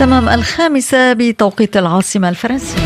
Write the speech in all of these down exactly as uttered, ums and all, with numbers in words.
تمام الخامسة بتوقيت العاصمة الفرنسية.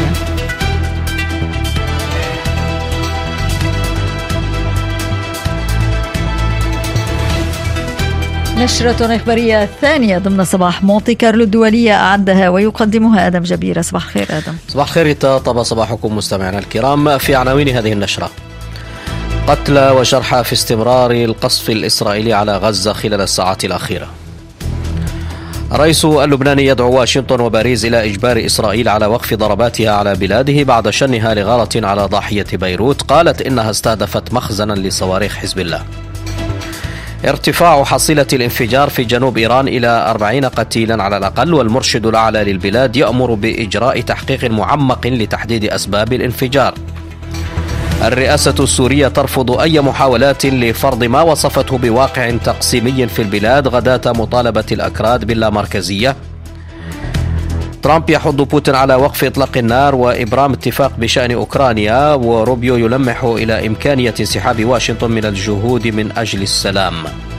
نشرة إخبارية ثانية ضمن صباح مونتي كارلو الدولية أعدها ويقدمها آدم جبيرة. صباح الخير آدم. صباح الخير. طاب صباحكم مستمعينا الكرام. في عناوين هذه النشرة: قتلى وجرحى في استمرار القصف الإسرائيلي على غزة خلال الساعات الأخيرة. الرئيس اللبناني يدعو واشنطن وباريس إلى إجبار إسرائيل على وقف ضرباتها على بلاده بعد شنها لغارة على ضاحية بيروت قالت إنها استهدفت مخزنا لصواريخ حزب الله. ارتفاع حصيلة الانفجار في جنوب إيران إلى أربعين قتيلا على الأقل، والمرشد الأعلى للبلاد يأمر بإجراء تحقيق معمق لتحديد أسباب الانفجار. الرئاسة السورية ترفض أي محاولات لفرض ما وصفته بواقع تقسيمي في البلاد غداة مطالبة الأكراد باللامركزية. ترامب يحض بوتين على وقف إطلاق النار وإبرام اتفاق بشأن أوكرانيا، وروبيو يلمح إلى إمكانية انسحاب واشنطن من الجهود من أجل السلام.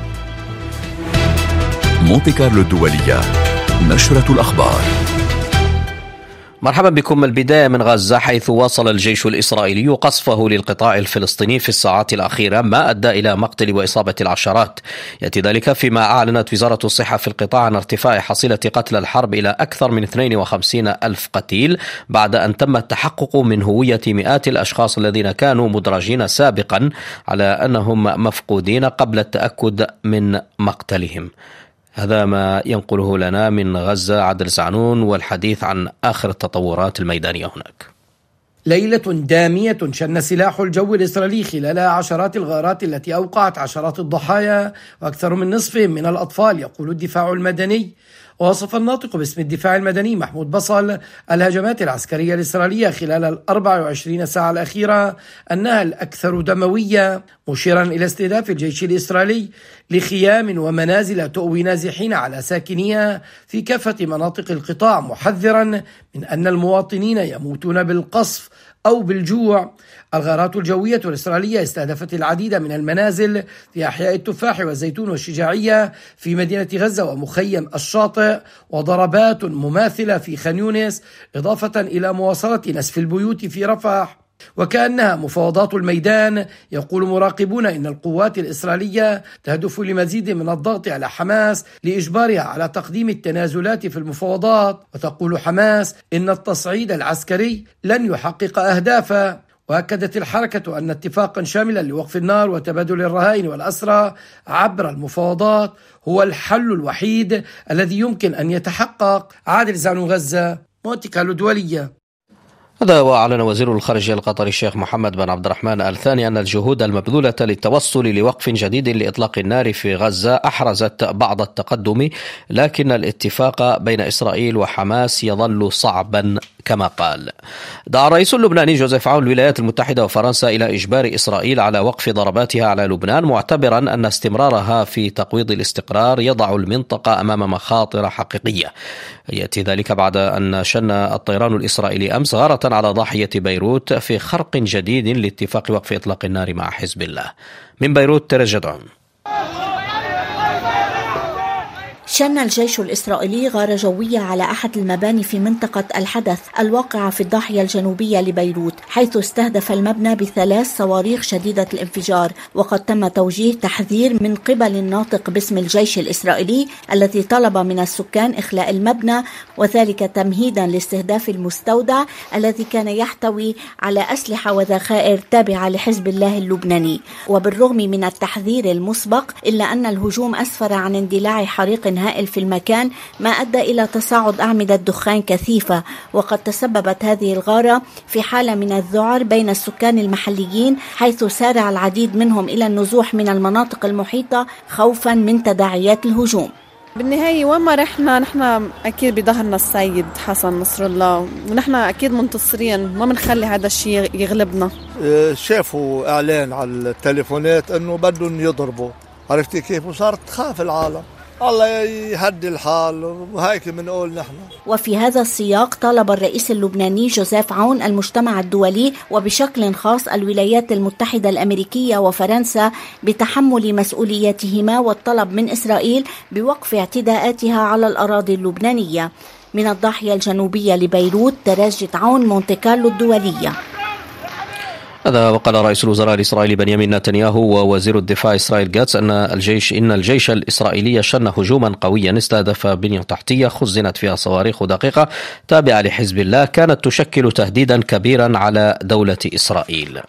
مونتي كارلو الدولية، نشرة الأخبار. مرحبا بكم. البداية من غزة، حيث واصل الجيش الإسرائيلي قصفه للقطاع الفلسطيني في الساعات الأخيرة ما أدى إلى مقتل وإصابة العشرات. يأتي ذلك فيما أعلنت وزارة الصحة في القطاع عن ارتفاع حصيلة قتلى الحرب إلى أكثر من اثنين وخمسين ألف قتيل، بعد أن تم التحقق من هوية مئات الأشخاص الذين كانوا مدرجين سابقا على أنهم مفقودين قبل التأكد من مقتلهم. هذا ما ينقله لنا من غزة عادل سعنون، والحديث عن آخر التطورات الميدانية هناك. ليلة دامية شن سلاح الجو الإسرائيلي خلال عشرات الغارات التي أوقعت عشرات الضحايا وأكثر من نصفهم من الأطفال، يقول الدفاع المدني. ووصف الناطق باسم الدفاع المدني محمود بصل الهجمات العسكرية الإسرائيلية خلال الأربع وعشرين ساعة الأخيرة أنها الأكثر دموية، مشيرا إلى استهداف الجيش الإسرائيلي لخيام ومنازل تؤوي نازحين على ساكنيها في كافة مناطق القطاع، محذرا من أن المواطنين يموتون بالقصف أو بالجوع. الغارات الجوية الإسرائيلية استهدفت العديد من المنازل في أحياء التفاح والزيتون والشجاعية في مدينة غزة ومخيم الشاطئ، وضربات مماثلة في خان يونس، إضافة إلى مواصلة نسف البيوت في رفح. وكأنها مفاوضات الميدان، يقول مراقبون إن القوات الإسرائيلية تهدف لمزيد من الضغط على حماس لإجبارها على تقديم التنازلات في المفاوضات. وتقول حماس إن التصعيد العسكري لن يحقق أهدافه. وأكدت الحركة أن اتفاقا شاملا لوقف النار وتبادل الرهائن والأسرى عبر المفاوضات هو الحل الوحيد الذي يمكن أن يتحقق. عادل زعنون، غزة، مونتي كارلو الدولية. هذا وأعلن وزير الخارجية القطري الشيخ محمد بن عبد الرحمن آل ثاني أن الجهود المبذولة للتوصل لوقف جديد لإطلاق النار في غزة أحرزت بعض التقدم، لكن الاتفاق بين إسرائيل وحماس يظل صعبا كما قال. دعا الرئيس اللبناني جوزيف عون الولايات المتحدة وفرنسا إلى إجبار إسرائيل على وقف ضرباتها على لبنان، معتبرا أن استمرارها في تقويض الاستقرار يضع المنطقة أمام مخاطر حقيقية. يأتي ذلك بعد أن شن الطيران الإسرائيلي أمس غارة على ضاحية بيروت في خرق جديد لاتفاق وقف إطلاق النار مع حزب الله. من بيروت ترى جدعون. شن الجيش الإسرائيلي غارة جوية على أحد المباني في منطقة الحدث الواقعة في الضاحية الجنوبية لبيروت، حيث استهدف المبنى بثلاث صواريخ شديدة الانفجار. وقد تم توجيه تحذير من قبل الناطق باسم الجيش الإسرائيلي الذي طلب من السكان إخلاء المبنى، وذلك تمهيدا لاستهداف المستودع الذي كان يحتوي على أسلحة وذخائر تابعة لحزب الله اللبناني. وبالرغم من التحذير المسبق، إلا أن الهجوم أسفر عن اندلاع حريق هائل في المكان، ما أدى إلى تصاعد أعمدة دخان كثيفة. وقد تسببت هذه الغارة في حالة من الذعر بين السكان المحليين، حيث سارع العديد منهم إلى النزوح من المناطق المحيطة خوفا من تداعيات الهجوم. بالنهاية وين ما رحنا نحن أكيد بظهرنا السيد حسن نصر الله، ونحن أكيد منتصرين، ما منخلي هذا الشيء يغلبنا. شافوا إعلان على التليفونات أنه بدهم يضربوا، عرفتي كيف؟ وصارت تخاف العالم. الله يهدي الحال، وهيك بنقول نحن. وفي هذا السياق طالب الرئيس اللبناني جوزيف عون المجتمع الدولي وبشكل خاص الولايات المتحدة الأمريكية وفرنسا بتحمل مسؤولياتهما، والطلب من إسرائيل بوقف اعتداءاتها على الأراضي اللبنانية. من الضاحية الجنوبية لبيروت دراجة عون مونتي كارلو الدولية. هذا وقال رئيس الوزراء الإسرائيلي بنيامين نتنياهو ووزير الدفاع إسرائيل جاتس أن الجيش إن الجيش الإسرائيلي شن هجوما قويا استهدف بنية تحتية خزنت فيها صواريخ دقيقة تابعة لحزب الله كانت تشكل تهديدا كبيرا على دولة إسرائيل.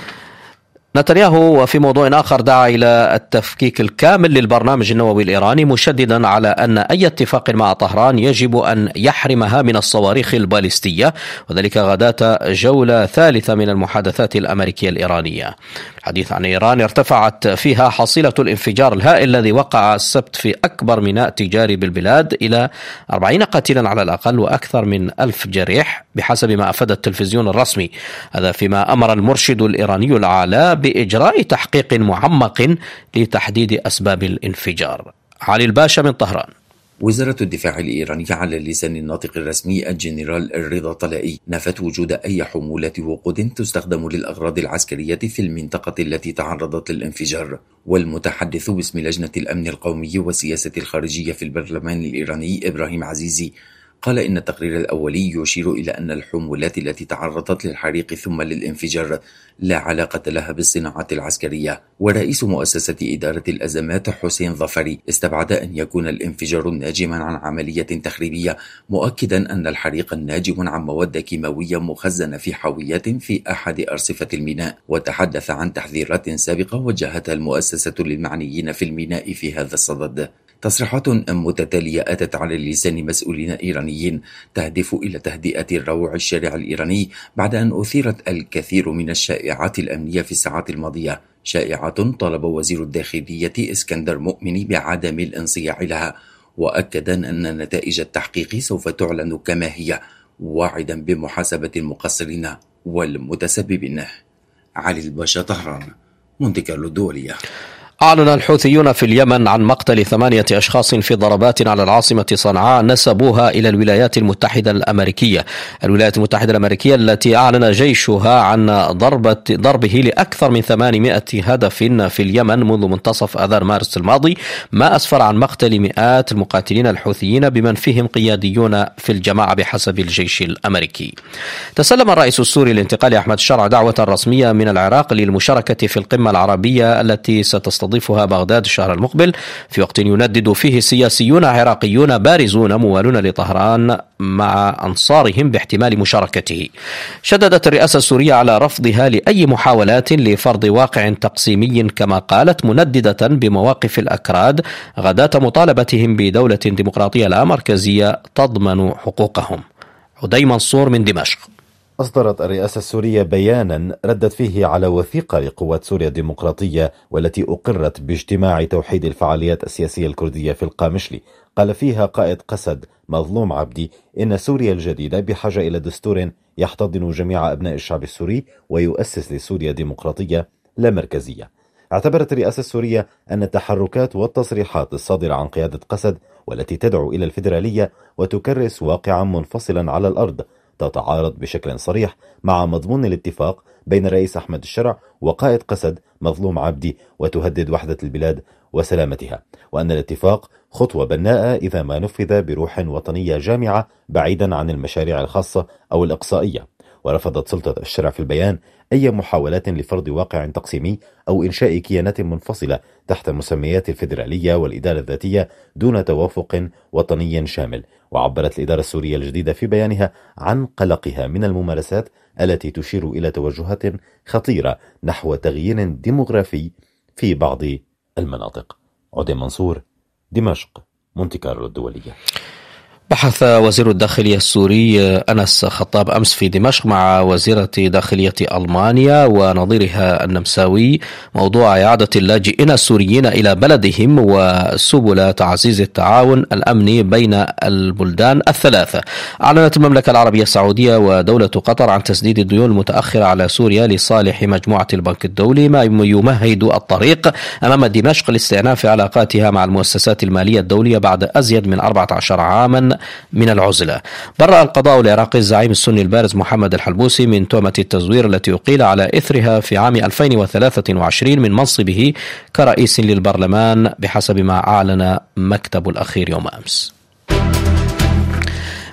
نتنياهو وفي موضوع آخر دعا إلى التفكيك الكامل للبرنامج النووي الإيراني مشددا على أن أي اتفاق مع طهران يجب أن يحرمها من الصواريخ الباليستية، وذلك غداة جولة ثالثة من المحادثات الأمريكية الإيرانية. الحديث عن إيران ارتفعت فيها حصيلة الانفجار الهائل الذي وقع السبت في أكبر ميناء تجاري بالبلاد إلى أربعين قتيلا على الأقل وأكثر من ألف جريح بحسب ما أفاد التلفزيون الرسمي. هذا فيما أمر المرشد الإيراني الأعلى بإجراء تحقيق معمق لتحديد أسباب الانفجار. علي الباشا من طهران. وزارة الدفاع الإيرانية على لسان الناطق الرسمي الجنرال رضا طلائي نفت وجود أي حمولة وقود تستخدم للأغراض العسكرية في المنطقة التي تعرضت للانفجار. والمتحدث باسم لجنة الأمن القومي والسياسة الخارجية في البرلمان الإيراني إبراهيم عزيزي قال إن التقرير الأولي يشير إلى أن الحمولات التي تعرضت للحريق ثم للانفجار لا علاقة لها بالصناعة العسكرية. ورئيس مؤسسة إدارة الأزمات حسين ظفري استبعد أن يكون الانفجار ناجما عن عملية تخريبية، مؤكدا أن الحريق ناجم عن مواد كيماوية مخزنة في حاويات في أحد أرصفة الميناء. وتحدث عن تحذيرات سابقة وجهتها المؤسسة للمعنيين في الميناء في هذا الصدد. تصريحات متتالية أتت على لسان مسؤولين إيرانيين تهدف إلى تهدئة الروع الشارع الإيراني بعد أن أثيرت الكثير من الشائعات الأمنية في الساعات الماضية، شائعات طالب وزير الداخلية اسكندر مؤمن بعدم الانصياع لها، وأكد أن نتائج التحقيق سوف تعلن كما هي، واعدا بمحاسبة المقصرين والمتسببين. علي الباشا، طهران، مونتي كارلو الدولية. أعلن الحوثيون في اليمن عن مقتل ثمانية أشخاص في ضربات على العاصمة صنعاء نسبوها إلى الولايات المتحدة الأمريكية. الولايات المتحدة الأمريكية التي أعلن جيشها عن ضربة ضربه لأكثر من ثمانمائة هدف في اليمن منذ منتصف آذار مارس الماضي، ما أسفر عن مقتل مئات المقاتلين الحوثيين بمن فيهم قياديون في الجماعة بحسب الجيش الأمريكي. تسلم الرئيس السوري الانتقالي أحمد الشرع دعوة رسمية من العراق للمشاركة في القمة العربية التي ستستضيف ضيفها بغداد الشهر المقبل، في وقت يندد فيه سياسيون عراقيون بارزون موالون لطهران مع أنصارهم باحتمال مشاركته. شددت الرئاسة السورية على رفضها لأي محاولات لفرض واقع تقسيمي كما قالت، منددة بمواقف الأكراد غداة مطالبتهم بدولة ديمقراطية لا مركزية تضمن حقوقهم. عدي منصور من دمشق. أصدرت الرئاسة السورية بيانا ردت فيه على وثيقة لقوات سوريا الديمقراطية والتي أقرت باجتماع توحيد الفعاليات السياسية الكردية في القامشلي. قال فيها قائد قسد مظلوم عبدي إن سوريا الجديدة بحاجة إلى دستور يحتضن جميع أبناء الشعب السوري ويؤسس لسوريا ديمقراطية لا مركزية. اعتبرت الرئاسة السورية أن التحركات والتصريحات الصادرة عن قيادة قسد والتي تدعو إلى الفيدرالية وتكرس واقعا منفصلا على الأرض تتعارض بشكل صريح مع مضمون الاتفاق بين الرئيس أحمد الشرع وقائد قسد مظلوم عبدي وتهدد وحدة البلاد وسلامتها، وأن الاتفاق خطوة بناءة إذا ما نفذ بروح وطنية جامعة بعيدا عن المشاريع الخاصة أو الإقصائية. ورفضت سلطة الشرع في البيان أي محاولات لفرض واقع تقسيمي أو إنشاء كيانات منفصلة تحت مسميات الفيدرالية والإدارة الذاتية دون توافق وطني شامل. وعبرت الإدارة السورية الجديدة في بيانها عن قلقها من الممارسات التي تشير إلى توجهات خطيرة نحو تغيير ديموغرافي في بعض المناطق. عدي منصور، دمشق، مونتي كارلو الدولية. بحث وزير الداخلية السوري أنس خطاب أمس في دمشق مع وزيرة داخلية ألمانيا ونظيرها النمساوي موضوع إعادة اللاجئين السوريين إلى بلدهم وسبل تعزيز التعاون الأمني بين البلدان الثلاثة. أعلنت المملكة العربية السعودية ودولة قطر عن تسديد الديون المتأخرة على سوريا لصالح مجموعة البنك الدولي، ما يمهد الطريق أمام دمشق لاستئناف علاقاتها مع المؤسسات المالية الدولية بعد أزيد من أربعة عشر عاما من العزلة. برأ القضاء العراقي الزعيم السني البارز محمد الحلبوسي من تهمة التزوير التي أقيل على إثرها في عام ألفين وثلاثة وعشرين من منصبه كرئيس للبرلمان بحسب ما أعلن مكتب الأخير يوم أمس.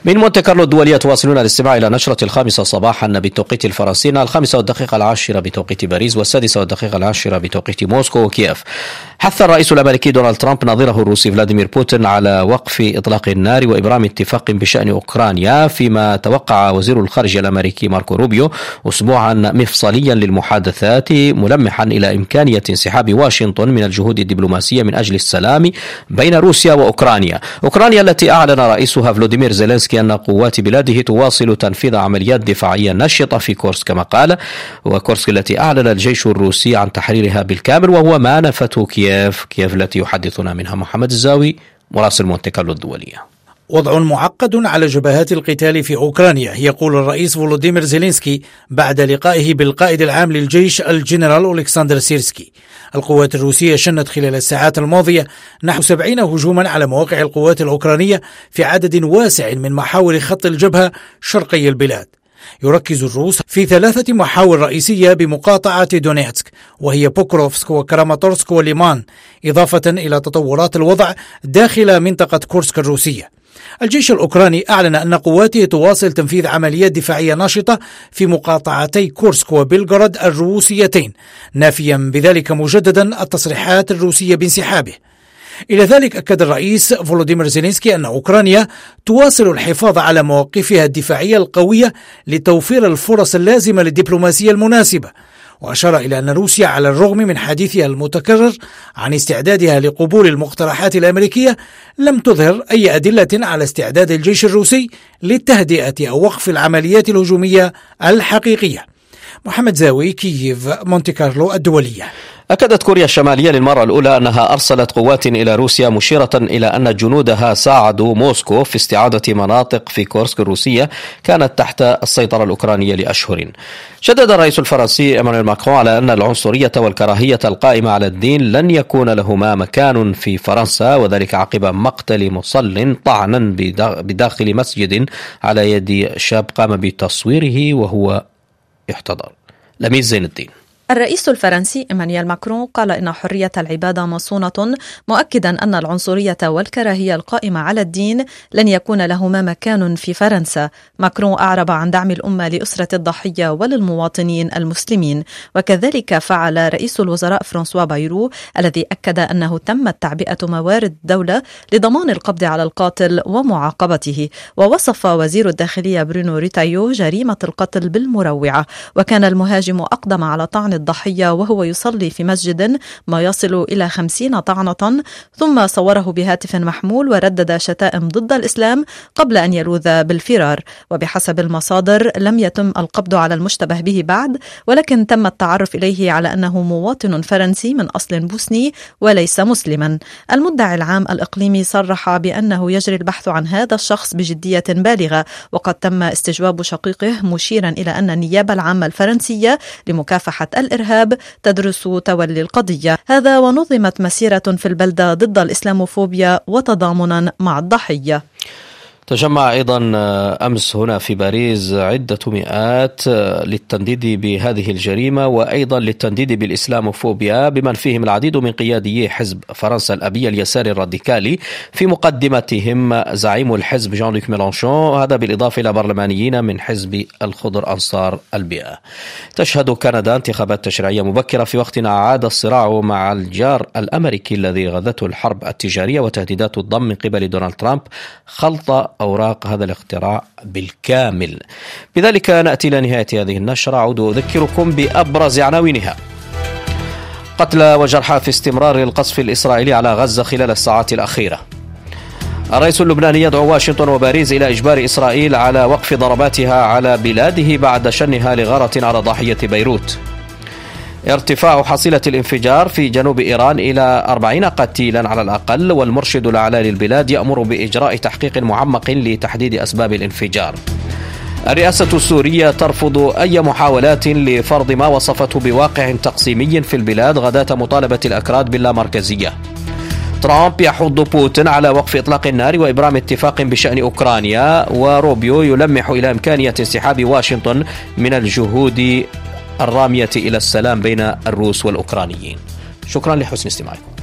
من مونte كارلو الدولية تواصلون الاستماع إلى نشرة الخامسة صباحا بتوقيت الفرنسي، الخامسة والدقيقة العاشرة بتوقيت باريس، والسادسة والدقيقة العاشرة بتوقيت موسكو وكييف. حث الرئيس الأمريكي دونالد ترامب نظيره الروسي فلاديمير بوتين على وقف إطلاق النار وإبرام اتفاق بشأن أوكرانيا، فيما توقع وزير الخارجية الأمريكي ماركو روبيو أسبوعا مفصليا للمحادثات، ملمحا إلى إمكانية انسحاب واشنطن من الجهود الدبلوماسية من أجل السلام بين روسيا وأوكرانيا. أوكرانيا التي أعلن رئيسها فلوديمير زيلينسكي أن قوات بلاده تواصل تنفيذ عمليات دفاعية نشطة في كورسك كما قال، وكورسك التي أعلن الجيش الروسي عن تحريرها بالكامل، وهو ما نفته كييف كييف التي يحدثنا منها محمد الزاوي مراسل مونte كارلو الدولية. وضع معقد على جبهات القتال في أوكرانيا، يقول الرئيس فولوديمير زيلينسكي بعد لقائه بالقائد العام للجيش الجنرال أولكسندر سيرسكي. القوات الروسية شنت خلال الساعات الماضية نحو سبعين هجوما على مواقع القوات الأوكرانية في عدد واسع من محاور خط الجبهة شرقي البلاد. يركز الروس في ثلاثة محاور رئيسية بمقاطعة دونيتسك، وهي بوكروفسك وكراماتورسك وليمان، إضافة إلى تطورات الوضع داخل منطقة كورسك الروسية. الجيش الأوكراني أعلن أن قواته تواصل تنفيذ عمليات دفاعية نشطة في مقاطعتي كورسك وبلغراد الروسيتين، نافيا بذلك مجددا التصريحات الروسية بانسحابه. إلى ذلك أكد الرئيس فولوديمير زيلينسكي أن أوكرانيا تواصل الحفاظ على مواقفها الدفاعية القوية لتوفير الفرص اللازمة للدبلوماسية المناسبة، وأشار إلى أن روسيا على الرغم من حديثها المتكرر عن استعدادها لقبول المقترحات الأمريكية لم تظهر أي أدلة على استعداد الجيش الروسي للتهدئة أو وقف العمليات الهجومية الحقيقية. محمد زاوي، كييف، مونte كارلو الدولية. أكدت كوريا الشمالية للمرة الأولى أنها أرسلت قوات إلى روسيا، مشيرة إلى أن جنودها ساعدوا موسكو في استعادة مناطق في كورسك الروسية كانت تحت السيطرة الأوكرانية لأشهر. شدد الرئيس الفرنسي إيمانويل ماكرون على أن العنصرية والكراهية القائمة على الدين لن يكون لهما مكان في فرنسا، وذلك عقب مقتل مصل طعنا بداخل مسجد على يد شاب قام بتصويره وهو يحتضر. لميس زين الدين. الرئيس الفرنسي إيمانويل ماكرون قال إن حرية العبادة مصونة، مؤكدا أن العنصرية والكراهية القائمة على الدين لن يكون لهما مكان في فرنسا. ماكرون أعرب عن دعم الأمة لأسرة الضحية وللمواطنين المسلمين، وكذلك فعل رئيس الوزراء فرانسوا بايرو الذي أكد أنه تمت تعبئة موارد الدولة لضمان القبض على القاتل ومعاقبته. ووصف وزير الداخلية برونو ريتايو جريمة القتل بالمروعة، وكان المهاجم أقدم على طعن الضحية وهو يصلي في مسجد ما يصل إلى خمسين طعنة، ثم صوره بهاتف محمول وردد شتائم ضد الإسلام قبل أن يلوذ بالفرار. وبحسب المصادر لم يتم القبض على المشتبه به بعد، ولكن تم التعرف إليه على أنه مواطن فرنسي من أصل بوسني وليس مسلما. المدعي العام الإقليمي صرح بأنه يجري البحث عن هذا الشخص بجدية بالغة، وقد تم استجواب شقيقه مشيرا إلى أن النيابة العامة الفرنسية لمكافحة الإرهاب تدرس تولي القضية. هذا ونظمت مسيرة في البلدة ضد الإسلاموفوبيا وتضامنا مع الضحية. تجمع أيضا أمس هنا في باريس عدة مئات للتنديد بهذه الجريمة، وأيضا للتنديد بالإسلاموفوبيا، بمن فيهم العديد من قياديي حزب فرنسا الأبية اليسار الراديكالي، في مقدمتهم زعيم الحزب جان لوك ميلانشون، هذا بالإضافة إلى برلمانيين من حزب الخضر أنصار البيئة. تشهد كندا انتخابات تشريعية مبكرة في وقت عاد الصراع مع الجار الأمريكي الذي غذته الحرب التجارية وتهديدات الضم من قبل دونالد ترامب خلط أوراق هذا الاختراع بالكامل. بذلك نأتي إلى نهاية هذه النشرة. أعود أذكركم بأبرز عناوينها: قتلى وجرحى في استمرار القصف الإسرائيلي على غزة خلال الساعات الأخيرة. الرئيس اللبناني يدعو واشنطن وباريس إلى إجبار إسرائيل على وقف ضرباتها على بلاده بعد شنها لغارة على ضاحية بيروت. ارتفاع حصيلة الانفجار في جنوب إيران إلى أربعين قتيلا على الأقل، والمرشد الأعلى للبلاد يأمر بإجراء تحقيق معمق لتحديد أسباب الانفجار. الرئاسة السورية ترفض أي محاولات لفرض ما وصفته بواقع تقسيمي في البلاد غداة مطالبة الأكراد باللامركزية. ترامب يحض بوتين على وقف إطلاق النار وإبرام اتفاق بشأن أوكرانيا، وروبيو يلمح إلى إمكانية انسحاب واشنطن من الجهود الرامية إلى السلام بين الروس والأوكرانيين. شكرا لحسن استماعكم.